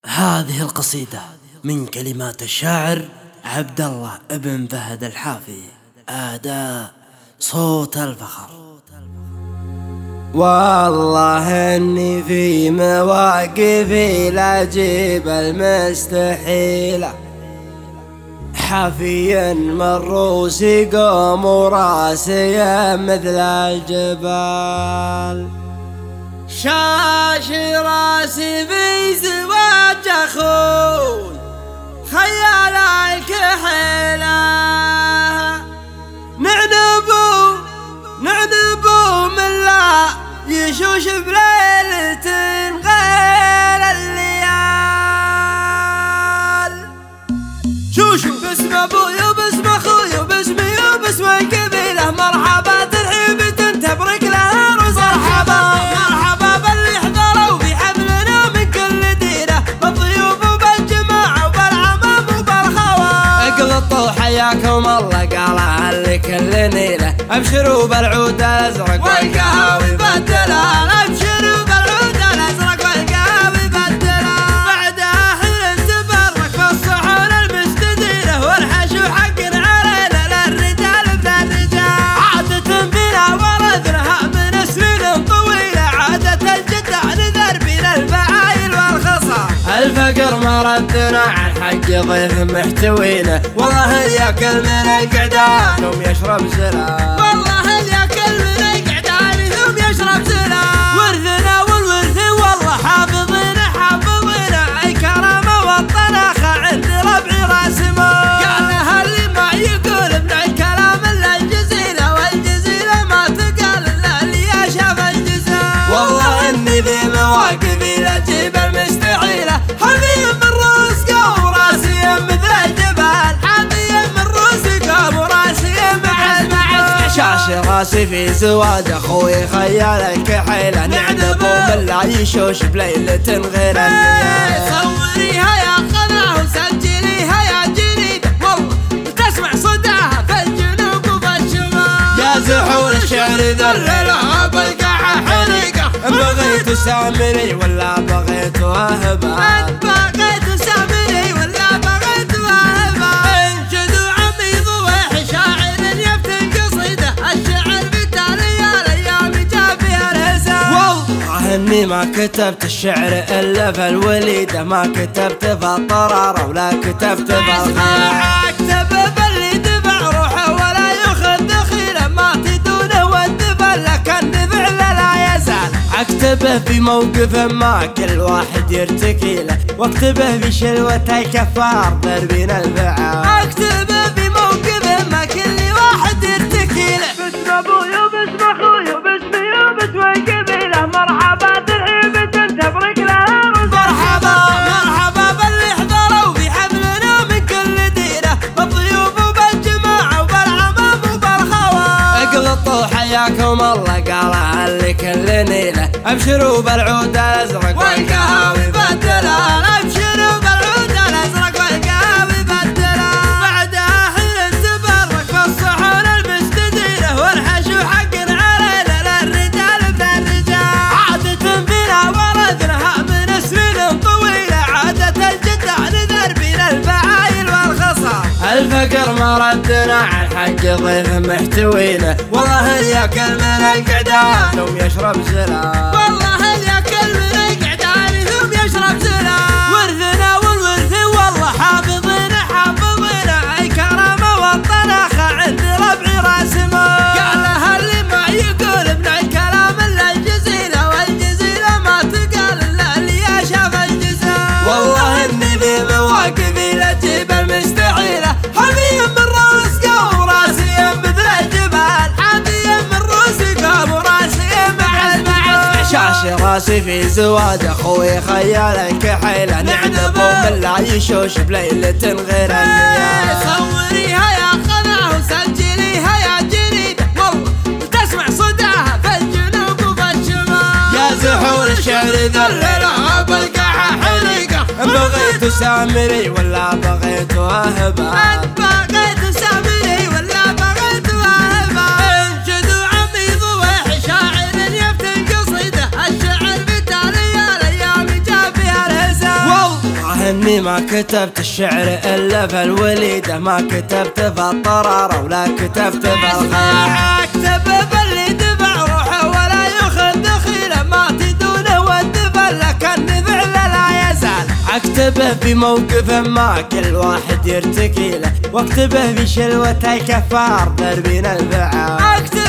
هذه القصيدة من كلمات الشاعر عبد الله ابن فهد الحافي، أداء صوت الفخر. والله اني في مواقفي لاجيب المستحيلة، حافي من روسي قوم وراسي مثل الجبال، شاش راسي في زواج اخوي خيال الكحيلة، نعنبو من لا يشوش بليلة غير الليال، شوشو باسم ابوي وباسم اخوي وباسمي وباسم القبيلة، مرحبا ترحيب تبرك لها روس مرحبا باللي حضروا في حفلنا من كل ديرة، بالضيوف وبالجماعة وبالعمام وبالخوال، اقلطوا حياكم الله قالها لكل نيلة، ابشروا بالعود الازرق والقهوي بالدلال، ابشروا بالعود الازرق والقهوي بالدلال، بعدها حين تبرك في الصحون المستديرة والحشو حق علينا للرجال بالرجال، عادة بنا ورثناها من سنين طويلة، عادة الجدة نذر بنا الفعايل والخصام، الفقر ما ردنا عن حق ضيف محتوينا، والله ياكل من القعدان ويشرب سلام، والله ياكل من القعدان ويشرب سلام، ورثنا والورث والله حافظنا اي كرامة والطناخة عند ربعي راسمه، قال لها اللي ما يقول من الكلام الا الجزيلة، والجزيلة ما تقال الا اللي شاف الجزال، والله اني ذي مواقفي لاجيب المستحيلة، حامي من روس قوم راسي مثل الجبال، حامي من روس قوم راسي مع شاش راسي في زواج اخوي خيال الكحيلة، نعنبو من لا يشوش بليلة غير الليل، صوريها يا قناة وسجليها يا جريدة، والله تسمع صداها في الجنوب وفي الشمال، يا زحول الشعر ذللها بالقاعة حريقة، بغيت سامري ولا بغيت وهبة، بغيت سامري ولا بغيت وهبة، انشدوا عمي ضويح شاعر يفتن قصيدة، الشعر بالتالي الايام جاب فيها الهزال، والله اني ما كتبت الشعر الا في الوليدة، ما كتبت في الطرارة ولا كتبت في الخيال، اكتب باللي دفع روحه ولا ياخذ دخيله، ما تدونه والدفع لك النفع لا يزال، اكتبه في موقف ما كل واحد يرتكي له، واكتبه في شلوة الكفار ضربين الفعال، اكتبه في موقف ما كل واحد يرتكي له، باسم ابوي وباسم اخوي وباسمي وباسم القبيلة، مرحبا ترحيب تبرك لها روس مرحبا باللي حضروا في حفلنا من كل ديرة، بالضيوف وبالجماعة وبالعمام وبالخوال، اقلطوا حياكم الله قالها لكل نيلة، ابشروا بالعود الازرق والقهوي بالدلال، ابشروا بالعود الازرق والقهوي بالدلال، بعدها حين تبرك في الصحون المستديرة والحشو حق علينا للرجال بالرجال، عادة بنا ورثناها من سنين طويلة، عادة الجدة نذر بنا الفعايل والخصام، الفقر ما ردنا عن حق ضيف محتوينا، والله ياكل من القعدان ويشرب سلام، والله ياكل من القعدان ويشرب سلام، ورثنا والورث والله حافظنا اي كرامة والطناخة عند ربعي راسمه، قال لها اللي ما يقول من الكلام الا الجزيلة، والجزيلة ما تقال الا اللي شاف الجزال، والله اني ذي مواقفي لاجيب المستحيلة، حامي من روس قوم راسي مثل الجبال، حامي من روس قوم راسي مع شاش راسي في زواج اخوي خيال الكحيلة، نعنبو من لا يشوش بليلة غير الليل، صوريها يا قناة وسجليها يا جريدة، والله تسمع صداها في الجنوب وفي الشمال، يا زحول الشعر ذللها بالقاعة حريقة، بغيت سامري ولا بغيت وهبة، بغيت سامري ولا بغيت وهبة، انشدوا عمي ضويح شاعر يفتن قصيدة، الشعر بالتالي الايام جاب فيها الهزال، والله لأني ما كتبت الشعر إلا في الوليدة، ما كتبت في الطرارة ولا كتبت في الخيال. أكتب باللي دفع روحه ولا يخذ دخيله، ما تدونه والدفع لكن فعل لا يزال. أكتبه في موقف ما كل واحد يرتكي له، واكتبه في شلوة الكفار دربين الفعال.